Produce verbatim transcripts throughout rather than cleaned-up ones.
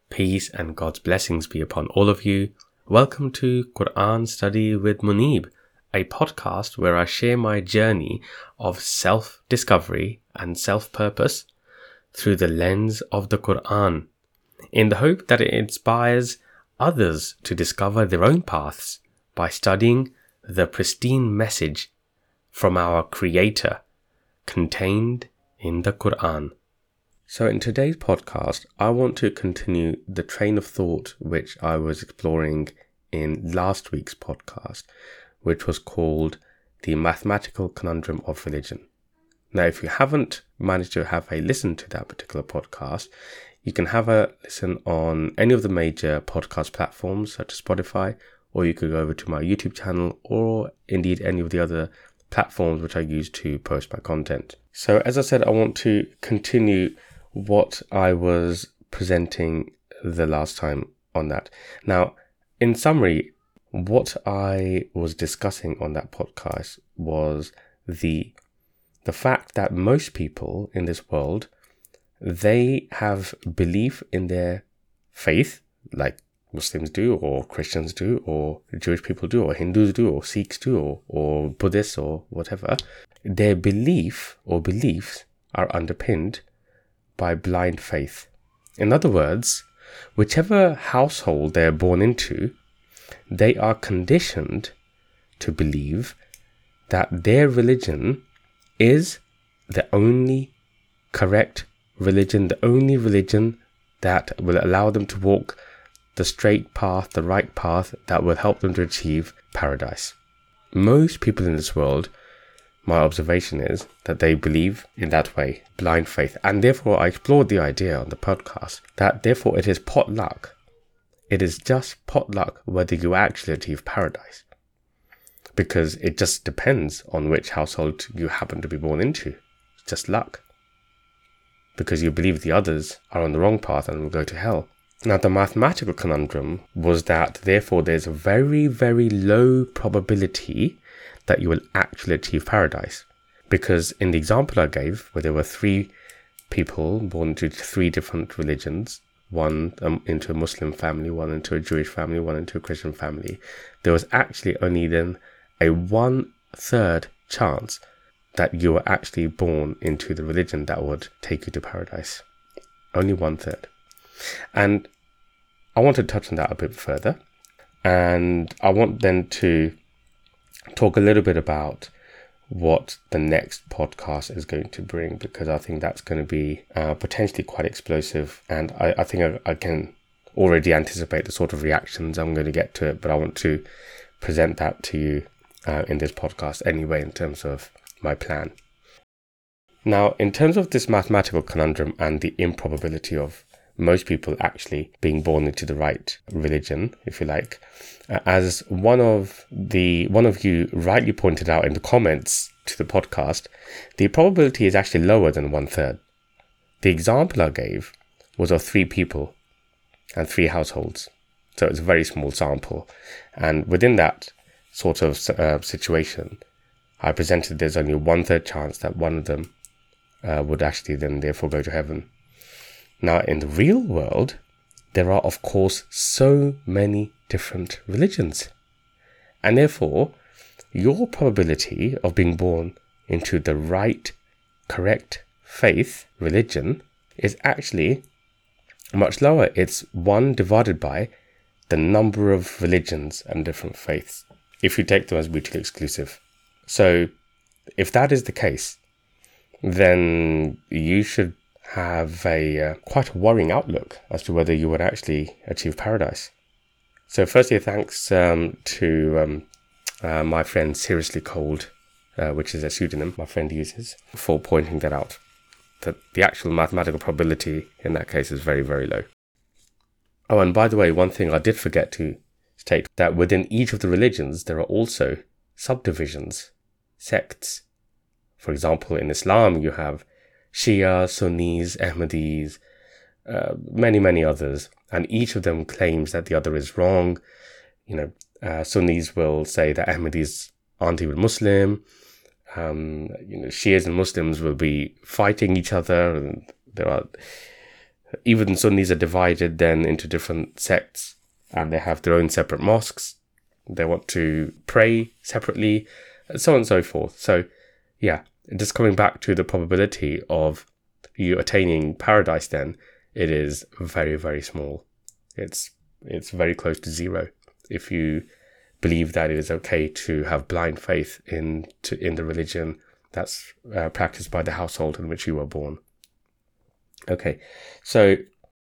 Peace and God's blessings be upon all of you. Welcome to Quran Study with Munib, a podcast where I share my journey of self-discovery and self-purpose through the lens of the Quran, in the hope that it inspires others to discover their own paths by studying the pristine message from our Creator contained in the Quran. So in today's podcast, I want to continue the train of thought which I was exploring in last week's podcast, which was called The Mathematical Conundrum of Religion. Now, if you haven't managed to have a listen to that particular podcast, you can have a listen on any of the major podcast platforms such as Spotify, or you could go over to my YouTube channel, or indeed any of the other platforms which I use to post my content. So as I said, I want to continue what I was presenting the last time on that. Now, in summary, what I was discussing on that podcast was the the fact that most people in this world, they have belief in their faith, like Muslims do, or Christians do, or Jewish people do, or Hindus do, or Sikhs do, or, or Buddhists, or whatever. Their belief or beliefs are underpinned by blind faith. In other words, whichever household they're born into, they are conditioned to believe that their religion is the only correct religion, the only religion that will allow them to walk the straight path, the right path that will help them to achieve paradise. Most people in this world, my observation is that they believe in that way, blind faith. And therefore, I explored the idea on the podcast that therefore it is pot luck. It is just pot luck whether you actually achieve paradise. Because it just depends on which household you happen to be born into. It's just luck. Because you believe the others are on the wrong path and will go to hell. Now, the mathematical conundrum was that therefore there's a very, very low probability that you will actually achieve paradise. Because in the example I gave, where there were three people born into three different religions, one um, into a Muslim family, one into a Jewish family, one into a Christian family, there was actually only then a one-third chance that you were actually born into the religion that would take you to paradise. Only one-third. And I want to touch on that a bit further. And I want then to talk a little bit about what the next podcast is going to bring, because I think that's going to be uh, potentially quite explosive. And I, I think I, I can already anticipate the sort of reactions I'm going to get to it, but I want to present that to you uh, in this podcast anyway, in terms of my plan. Now, in terms of this mathematical conundrum and the improbability of most people actually being born into the right religion, if you like, uh, as one of the one of you rightly pointed out in the comments to the podcast, the probability is actually lower than one third. The example I gave was of three people and three households, so it's a very small sample. And within that sort of uh, situation, I presented there's only one third chance that one of them uh, would actually then therefore go to heaven. Now, in the real world, there are, of course, so many different religions. And therefore, your probability of being born into the right, correct faith, religion, is actually much lower. It's one divided by the number of religions and different faiths, if you take them as mutually exclusive. So, if that is the case, then you should have a uh, quite a worrying outlook as to whether you would actually achieve paradise. So firstly, thanks um, to um, uh, my friend Seriously Cold, uh, which is a pseudonym my friend uses, for pointing that out. That the actual mathematical probability in that case is very, very low. Oh, and by the way, one thing I did forget to state, that within each of the religions, there are also subdivisions, sects. For example, in Islam, you have Shia, Sunnis, Ahmadis, uh, many, many others. And each of them claims that the other is wrong. You know, uh, Sunnis will say that Ahmadis aren't even Muslim. Um, you know, Shias and Muslims will be fighting each other. And there are Even Sunnis are divided then into different sects, and they have their own separate mosques. They want to pray separately, and so on and so forth. So, yeah, just coming back to the probability of you attaining paradise then, it is very, very small. It's it's very close to zero if you believe that it is okay to have blind faith in to, in the religion that's uh, practiced by the household in which you were born. Okay, so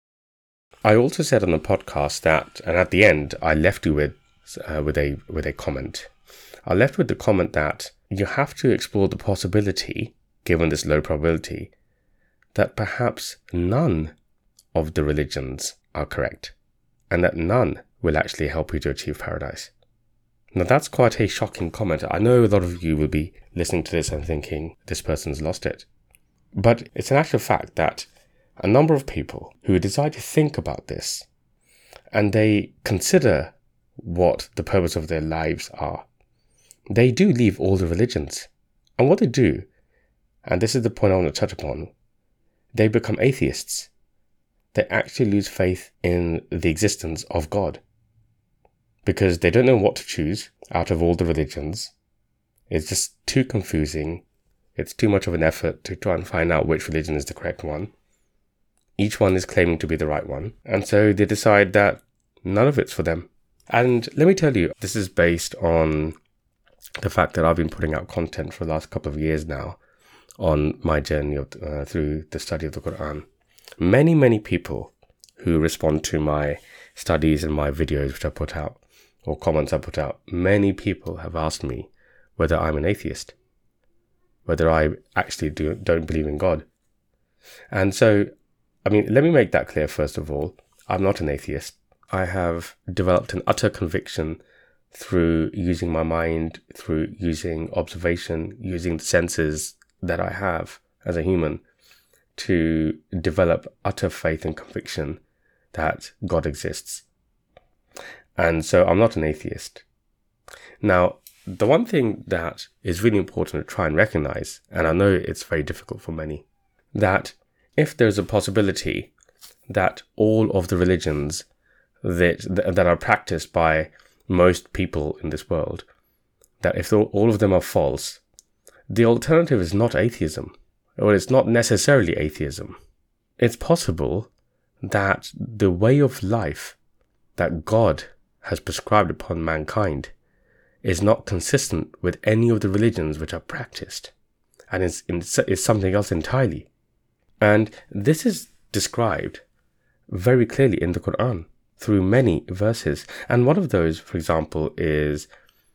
I also said on the podcast that, and at the end, I left you with uh, with a with a comment. I left with the comment that you have to explore the possibility, given this low probability, that perhaps none of the religions are correct, and that none will actually help you to achieve paradise. Now that's quite a shocking comment. I know a lot of you will be listening to this and thinking, this person's lost it. But it's an actual fact that a number of people who decide to think about this, and they consider what the purpose of their lives are, they do leave all the religions. And what they do, and this is the point I want to touch upon, they become atheists. They actually lose faith in the existence of God, because they don't know what to choose out of all the religions. It's just too confusing. It's too much of an effort to try and find out which religion is the correct one. Each one is claiming to be the right one. And so they decide that none of it's for them. And let me tell you, this is based on the fact that I've been putting out content for the last couple of years now on my journey of, uh, through the study of the Quran. Many, many people who respond to my studies and my videos which I put out, or comments I put out, many people have asked me whether I'm an atheist, whether I actually do, don't believe in God. And so, I mean, let me make that clear first of all. I'm not an atheist. I have developed an utter conviction through using my mind, through using observation, using the senses that I have as a human to develop utter faith and conviction that God exists. And so I'm not an atheist. Now, the one thing that is really important to try and recognize, and I know it's very difficult for many, that if there's a possibility that all of the religions that that are practiced by most people in this world, that if all of them are false, the alternative is not atheism, or it's not necessarily atheism. It's possible that the way of life that God has prescribed upon mankind is not consistent with any of the religions which are practiced, and is, is something else entirely. And this is described very clearly in the Quran through many verses. And one of those, for example, is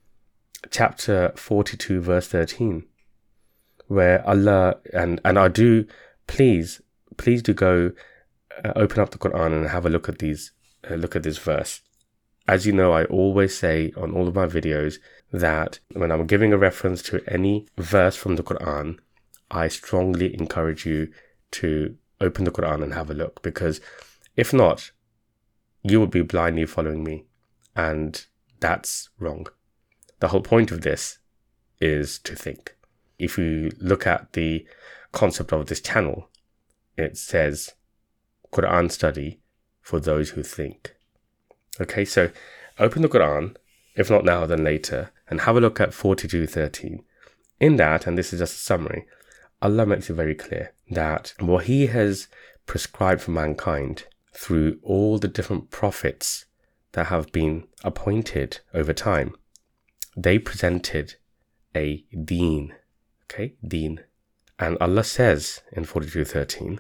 chapter forty-two, verse thirteen, where Allah, and, and I do, please, please do go uh, open up the Quran and have a look at these, uh, look at this verse. As you know, I always say on all of my videos that when I'm giving a reference to any verse from the Quran, I strongly encourage you to open the Quran and have a look, because if not, you will be blindly following me, and that's wrong. The whole point of this is to think. If you look at the concept of this channel, it says Quran study for those who think. Okay, so open the Quran, if not now then later, and have a look at forty-two thirteen. In that, and this is just a summary, Allah makes it very clear that what He has prescribed for mankind through all the different prophets that have been appointed over time, they presented a deen. Okay, deen. And Allah says in forty-two thirteen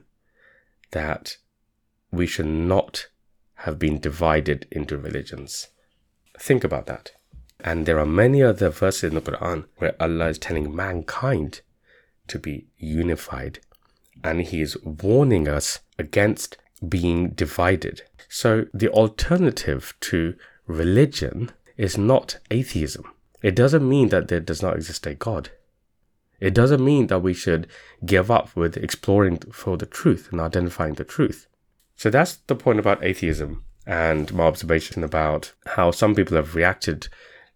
that we should not have been divided into religions. Think about that. And there are many other verses in the Quran where Allah is telling mankind to be unified, and He is warning us against being divided. So the alternative to religion is not atheism. It doesn't mean that there does not exist a God. It doesn't mean that we should give up with exploring for the truth and identifying the truth. So that's the point about atheism and my observation about how some people have reacted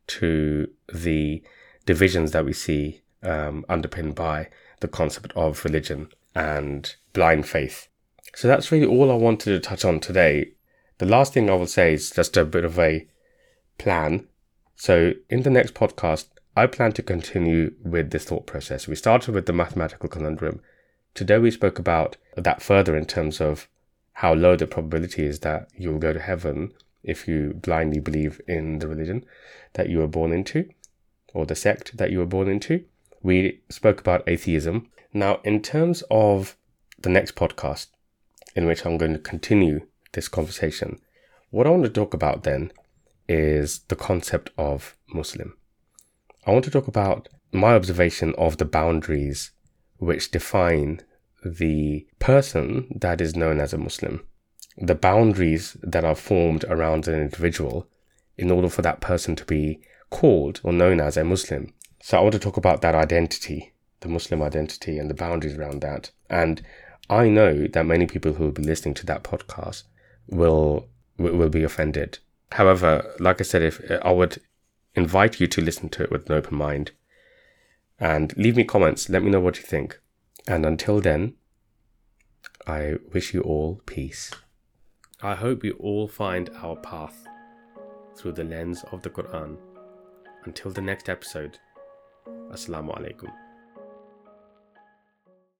to the divisions that we see um, underpinned by the concept of religion and blind faith. So that's really all I wanted to touch on today. The last thing I will say is just a bit of a plan. So in the next podcast, I plan to continue with this thought process. We started with the mathematical conundrum. Today we spoke about that further in terms of how low the probability is that you will go to heaven if you blindly believe in the religion that you were born into, or the sect that you were born into. We spoke about atheism. Now, in terms of the next podcast, in which I'm going to continue this conversation, what I want to talk about then is the concept of Muslim. I want to talk about my observation of the boundaries which define the person that is known as a Muslim, the boundaries that are formed around an individual in order for that person to be called or known as a Muslim. So I want to talk about that identity, the Muslim identity, and the boundaries around that. And I know that many people who will be listening to that podcast will will be offended. However, like I said, if I would invite you to listen to it with an open mind and leave me comments. Let me know what you think. And until then, I wish you all peace. I hope we all find our path through the lens of the Quran. Until the next episode, Assalamu alaikum.